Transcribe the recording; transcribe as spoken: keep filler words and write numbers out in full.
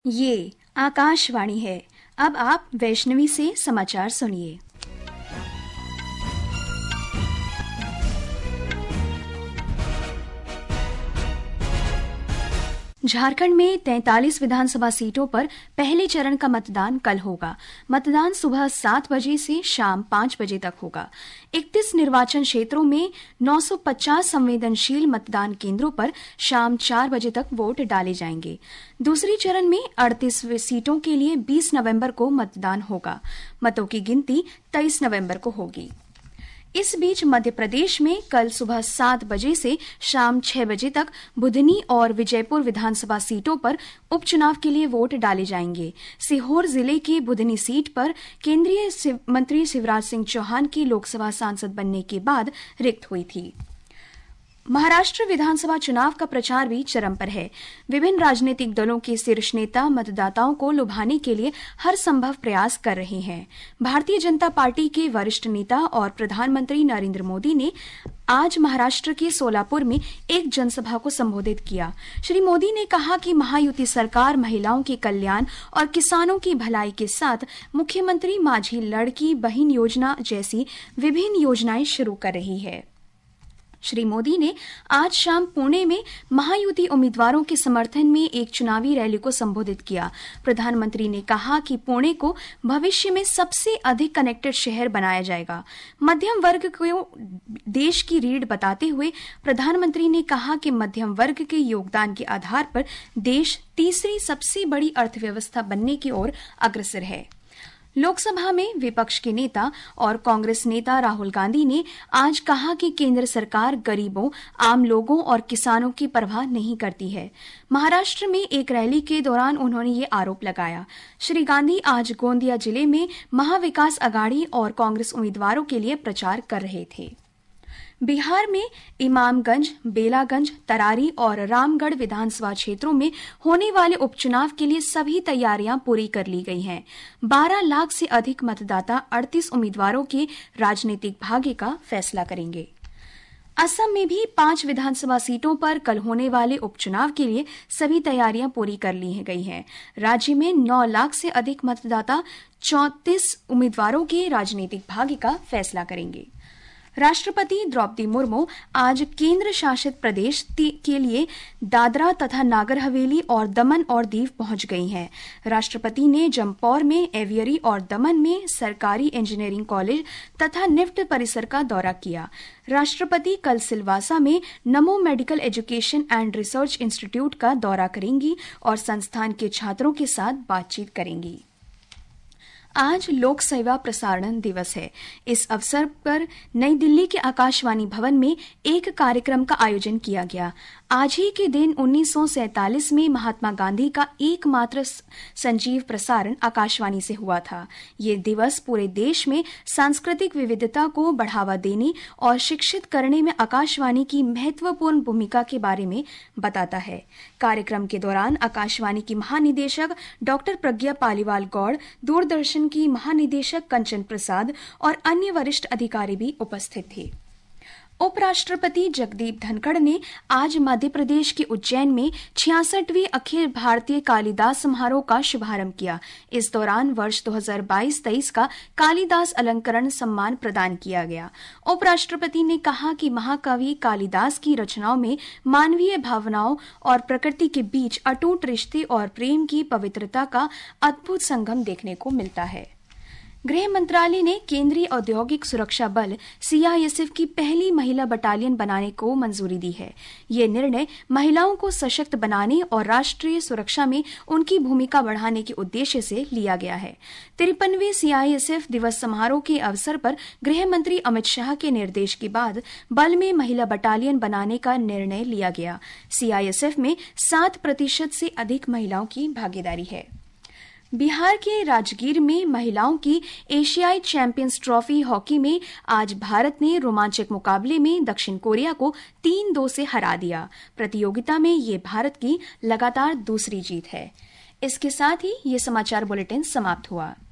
ये आकाशवाणी है। अब आप वैष्णवी से समाचार सुनिए। झारखंड में तैंतालीस विधानसभा सीटों पर पहले चरण का मतदान कल होगा। मतदान सुबह सात बजे से शाम पांच बजे तक होगा। इकतीस निर्वाचन क्षेत्रों में नौ सौ पचास संवेदनशील मतदान केंद्रों पर शाम चार बजे तक वोट डाले जाएंगे। दूसरी चरण में अड़तीस सीटों के लिए बीस नवंबर को मतदान होगा। मतों की गिनती तेईस नवंबर को होगी। इस बीच मध्य प्रदेश में कल सुबह सात बजे से शाम छह बजे तक बुधनी और विजयपुर विधानसभा सीटों पर उपचुनाव के लिए वोट डाले जाएंगे। सीहोर जिले की बुधनी सीट पर केंद्रीय मंत्री शिवराज सिंह चौहान की लोकसभा सांसद बनने के बाद रिक्त हुई थी। महाराष्ट्र विधानसभा चुनाव का प्रचार भी चरम पर है। विभिन्न राजनीतिक दलों के शीर्ष नेता मतदाताओं को लुभाने के लिए हर संभव प्रयास कर रहे हैं। भारतीय जनता पार्टी के वरिष्ठ नेता और प्रधानमंत्री नरेंद्र मोदी ने आज महाराष्ट्र के सोलापुर में एक जनसभा को संबोधित किया। श्री मोदी ने कहा कि महायुति सरकार महिलाओं के कल्याण और किसानों की भलाई के साथ मुख्यमंत्री माझी लड़की बहन योजना जैसी विभिन्न योजनाएं शुरू कर रही है। श्री मोदी ने आज शाम पुणे में महायुति उम्मीदवारों के समर्थन में एक चुनावी रैली को संबोधित किया। प्रधानमंत्री ने कहा कि पुणे को भविष्य में सबसे अधिक कनेक्टेड शहर बनाया जाएगा। मध्यम वर्ग को देश की रीढ़ बताते हुए प्रधानमंत्री ने कहा कि मध्यम वर्ग के योगदान के आधार पर देश तीसरी सबसे बड़ी अर्थव्यवस्था बनने की ओर अग्रसर है। लोकसभा में विपक्ष के नेता और कांग्रेस नेता राहुल गांधी ने आज कहा कि केंद्र सरकार गरीबों, आम लोगों और किसानों की परवाह नहीं करती है। महाराष्ट्र में एक रैली के दौरान उन्होंने ये आरोप लगाया। श्री गांधी आज गोंदिया जिले में महाविकास अघाड़ी और कांग्रेस उम्मीदवारों के लिए प्रचार कर रहे थे। बिहार में इमामगंज, बेलागंज, तरारी और रामगढ़ विधानसभा क्षेत्रों में होने वाले उपचुनाव के लिए सभी तैयारियां पूरी कर ली गई हैं। बारह लाख से अधिक मतदाता अड़तीस उम्मीदवारों के राजनीतिक भाग्य का फैसला करेंगे। असम में भी पांच विधानसभा सीटों पर कल होने वाले उपचुनाव के लिए सभी तैयारियां पूरी कर ली गई हैं। राज्य में नौ लाख से अधिक मतदाता चौंतीस उम्मीदवारों के राजनीतिक भाग्य का फैसला करेंगे। राष्ट्रपति द्रौपदी मुर्मू आज केंद्र शासित प्रदेश के लिए दादरा तथा नागर हवेली और दमन और दीव पहुंच गई हैं। राष्ट्रपति ने जमपौर में एवियरी और दमन में सरकारी इंजीनियरिंग कॉलेज तथा निफ्ट परिसर का दौरा किया। राष्ट्रपति कल सिलवासा में Namo medical education and research institute का दौरा करेंगी और संस्थान के छात्रों के साथ बातचीत करेंगी। आज लोक सेवा प्रसारण दिवस है। इस अवसर पर नई दिल्ली के आकाशवाणी भवन में एक कार्यक्रम का आयोजन किया गया। आज ही के दिन उन्नीस सौ सैंतालीस में महात्मा गांधी का एकमात्र संजीव प्रसारण आकाशवाणी से हुआ था। ये दिवस पूरे देश में सांस्कृतिक विविधता को बढ़ावा देने और शिक्षित करने में आकाशवाणी की महत्वपूर्ण भूमिका के बारे में बताता है। कार्यक्रम के दौरान आकाशवाणी की महानिदेशक डॉक्टर प्रज्ञा पालीवाल गौड़, दूरदर्शन की महानिदेशक कंचन प्रसाद और अन्य वरिष्ठ अधिकारी भी उपस्थित थे। उपराष्ट्रपति जगदीप धनखड़ ने आज मध्य प्रदेश के उज्जैन में छियासठवीं अखिल भारतीय कालिदास समारोह का शुभारंभ किया। इस दौरान वर्ष दो हज़ार बाईस तेईस का कालिदास अलंकरण सम्मान प्रदान किया गया। उपराष्ट्रपति ने कहा कि महाकवि कालिदास की रचनाओं में मानवीय भावनाओं और प्रकृति के बीच अटूट रिश्ते और प्रेम की पवित्रता का अद्भुत संगम देखने को मिलता है। गृह मंत्रालय ने केंद्रीय औद्योगिक सुरक्षा बल सीआईएसएफ की पहली महिला बटालियन बनाने को मंजूरी दी है। ये निर्णय महिलाओं को सशक्त बनाने और राष्ट्रीय सुरक्षा में उनकी भूमिका बढ़ाने के उद्देश्य से लिया गया है। तिरपनवें सीआईएसएफ दिवस समारोह के अवसर पर गृह मंत्री अमित शाह के निर्देश के बाद बल में महिला बटालियन बनाने का निर्णय लिया गया। सीआईएसएफ में सात प्रतिशत से अधिक महिलाओं की भागीदारी है। बिहार के राजगीर में महिलाओं की एशियाई चैंपियंस ट्रॉफी हॉकी में आज भारत ने रोमांचक मुकाबले में दक्षिण कोरिया को तीन दो से हरा दिया। प्रतियोगिता में ये भारत की लगातार दूसरी जीत है। इसके साथ ही ये समाचार बुलेटिन समाप्त हुआ।